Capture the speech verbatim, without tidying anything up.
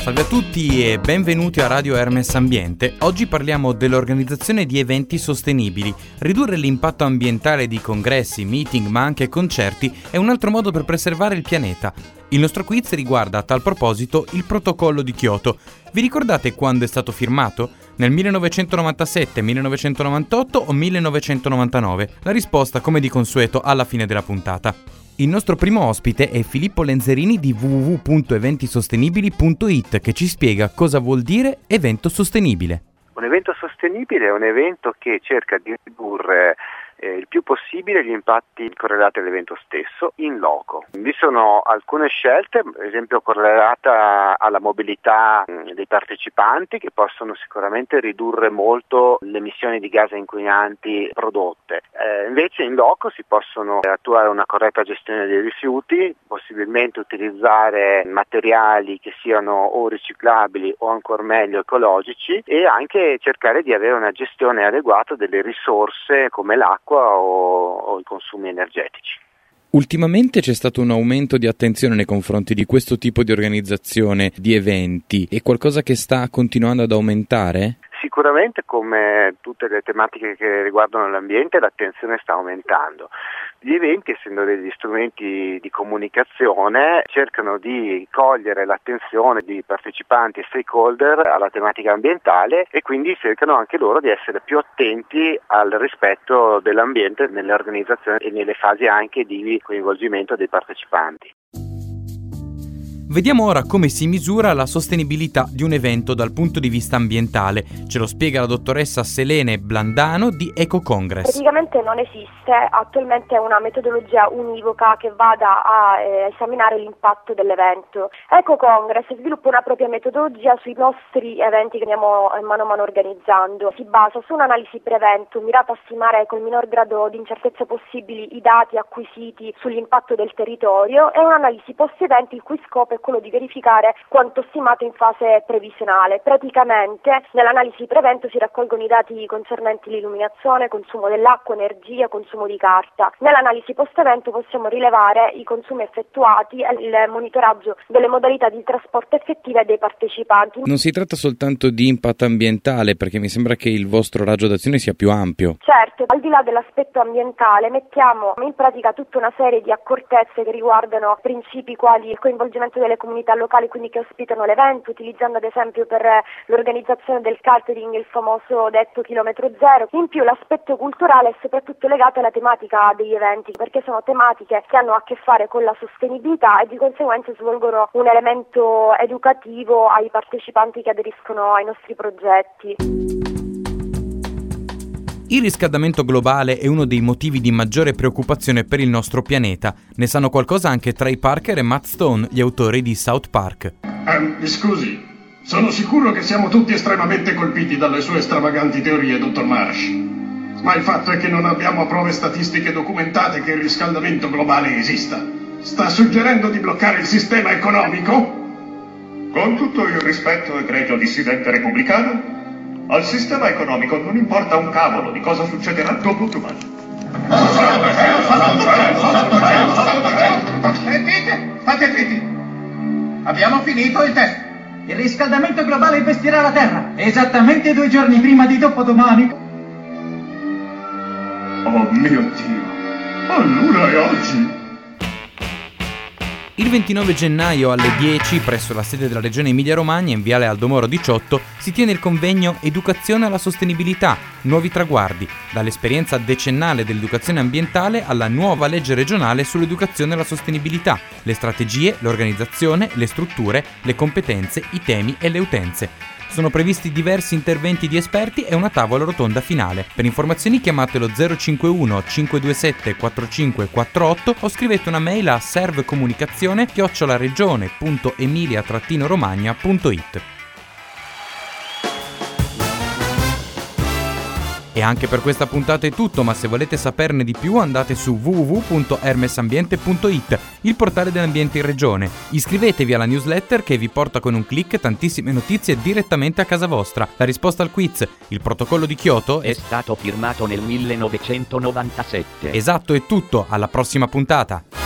Salve a tutti e benvenuti a Radio Hermes Ambiente. Oggi parliamo dell'organizzazione di eventi sostenibili. Ridurre l'impatto ambientale di congressi, meeting, ma anche concerti è un altro modo per preservare il pianeta. Il nostro quiz riguarda a tal proposito il protocollo di Kyoto. Vi ricordate quando è stato firmato? Nel millenovecentonovantasette, millenovecentonovantotto o millenovecentonovantanove? La risposta, come di consueto, alla fine della puntata. Il nostro primo ospite è Filippo Lenzerini di w w w punto eventi sostenibili punto i t che ci spiega cosa vuol dire evento sostenibile. Un evento sostenibile è un evento che cerca di ridurre eh, il più possibile gli impatti correlati all'evento stesso in loco. Vi sono alcune scelte, per esempio correlata alla mobilità mh, dei partecipanti, che possono sicuramente ridurre molto le emissioni di gas inquinanti prodotte. Eh, invece in loco si possono attuare una corretta gestione dei rifiuti, possibilmente utilizzare materiali che siano o riciclabili o ancor meglio ecologici, e anche cercare di avere una gestione adeguata delle risorse come l'acqua o, o i consumi energetici. Ultimamente c'è stato un aumento di attenzione nei confronti di questo tipo di organizzazione di eventi. È qualcosa che sta continuando ad aumentare? Sicuramente, come tutte le tematiche che riguardano l'ambiente, l'attenzione sta aumentando. Gli eventi, essendo degli strumenti di comunicazione, cercano di cogliere l'attenzione di partecipanti e stakeholder alla tematica ambientale, e quindi cercano anche loro di essere più attenti al rispetto dell'ambiente nelle organizzazioni e nelle fasi anche di coinvolgimento dei partecipanti. Vediamo ora come si misura la sostenibilità di un evento dal punto di vista ambientale. Ce lo spiega la dottoressa Selene Blandano di EcoCongress. Praticamente non esiste attualmente una metodologia univoca che vada a eh, esaminare l'impatto dell'evento. EcoCongress sviluppa una propria metodologia sui nostri eventi che andiamo eh, mano a mano organizzando. Si basa su un'analisi pre-evento mirata a stimare col minor grado di incertezza possibili i dati acquisiti sull'impatto del territorio, e un'analisi post-evento il cui scopo è quello di verificare quanto stimato in fase previsionale. Praticamente nell'analisi pre-evento si raccolgono i dati concernenti l'illuminazione, consumo dell'acqua, energia, consumo di carta. Nell'analisi post-evento possiamo rilevare i consumi effettuati e il monitoraggio delle modalità di trasporto effettive dei partecipanti. Non si tratta soltanto di impatto ambientale, perché mi sembra che il vostro raggio d'azione sia più ampio. Certo, al di là dell'aspetto ambientale mettiamo in pratica tutta una serie di accortezze che riguardano principi quali il coinvolgimento delle comunità locali, quindi che ospitano l'evento, utilizzando ad esempio per l'organizzazione del catering il famoso detto chilometro zero. In più l'aspetto culturale è soprattutto legato alla tematica degli eventi, perché sono tematiche che hanno a che fare con la sostenibilità e di conseguenza svolgono un elemento educativo ai partecipanti che aderiscono ai nostri progetti. Il riscaldamento globale è uno dei motivi di maggiore preoccupazione per il nostro pianeta. Ne sanno qualcosa anche Trey Parker e Matt Stone, gli autori di South Park. Eh, mi scusi, sono sicuro che siamo tutti estremamente colpiti dalle sue stravaganti teorie, dottor Marsh. Ma il fatto è che non abbiamo prove statistiche documentate che il riscaldamento globale esista. Sta suggerendo di bloccare il sistema economico? Con tutto il rispetto, egregio dissidente repubblicano, al sistema economico non importa un cavolo di cosa succederà dopo domani. Sentite, state zitti. Abbiamo finito il test. Il riscaldamento globale investirà la Terra esattamente due giorni prima di dopodomani. Oh mio Dio, allora è oggi. Il ventinove gennaio alle dieci, presso la sede della Regione Emilia-Romagna, in Viale Aldo Moro diciotto, si tiene il convegno Educazione alla sostenibilità, nuovi traguardi, dall'esperienza decennale dell'educazione ambientale alla nuova legge regionale sull'educazione alla sostenibilità, le strategie, l'organizzazione, le strutture, le competenze, i temi e le utenze. Sono previsti diversi interventi di esperti e una tavola rotonda finale. Per informazioni chiamatelo zero cinquantuno cinquecentoventisette quarantacinque quarantotto o scrivete una mail a servcomunicazione chiocciola regione punto emilia romagna punto it. E anche per questa puntata è tutto, ma se volete saperne di più andate su w w w punto hermesambiente punto it, il portale dell'ambiente in regione. Iscrivetevi alla newsletter che vi porta con un click tantissime notizie direttamente a casa vostra. La risposta al quiz, il protocollo di Kyoto, è stato firmato nel millenovecentonovantasette. Esatto, è tutto, alla prossima puntata.